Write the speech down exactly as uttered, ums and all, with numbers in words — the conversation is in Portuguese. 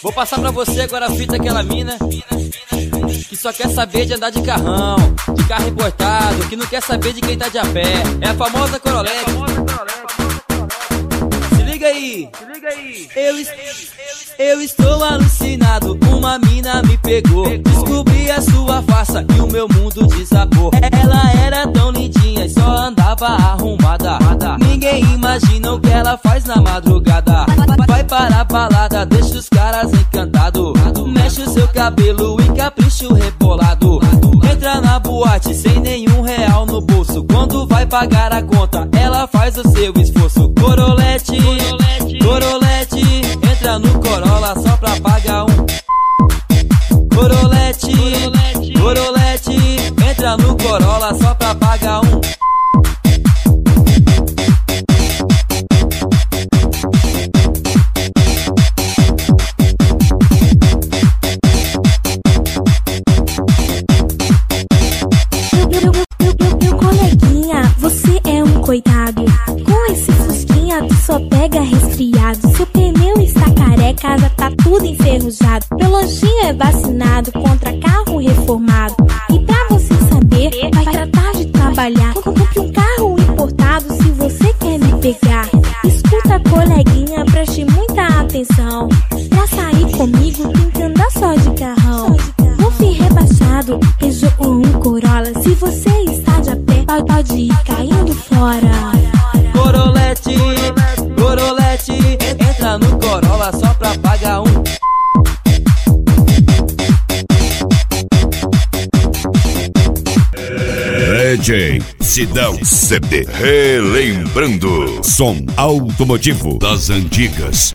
Vou passar pra você agora a fita aquela mina que só quer saber de andar de carrão, de carro importado, que não quer saber de quem tá de a pé. É a famosa Corolete. Se liga aí, se liga aí. Eu, eu estou alucinado, uma mina me pegou. Descobri a sua farsa e o meu mundo desabou. Ela era tão lindinha e só andava arrumada. Ninguém imagina o que ela faz na madrugada. Vai para a balada, deixa os caras encantados. Mexe o seu cabelo e capricha o rebolado. Entra na boate sem nenhum real no bolso. Quando vai pagar a conta, ela faz o seu esforço. Corolete, Corolete, entra no Corolla só pra pagar um. Corolete, Corolete, entra no Corolla só pra pagar um. Meu coleguinha, você é um coitado. Com esse fusquinha tu só pega resfriado. Seu pneu está careca, já tá tudo enferrujado. Meu lojinho é vacinado contra carro reformado. E pra você saber, vai tratar de trabalhar. Compre um carro importado se você quer me pegar. Escuta, coleguinha, preste muita atenção. Pra sair comigo tem que andar só de carrão. Golfe rebaixado, Peugeot ou um Corolla. Se você está de a pé, pode ir caindo fora. Corolete, Corolete, entra no Corolla só pra pagar um. D J Sidão C D, relembrando som automotivo das antigas.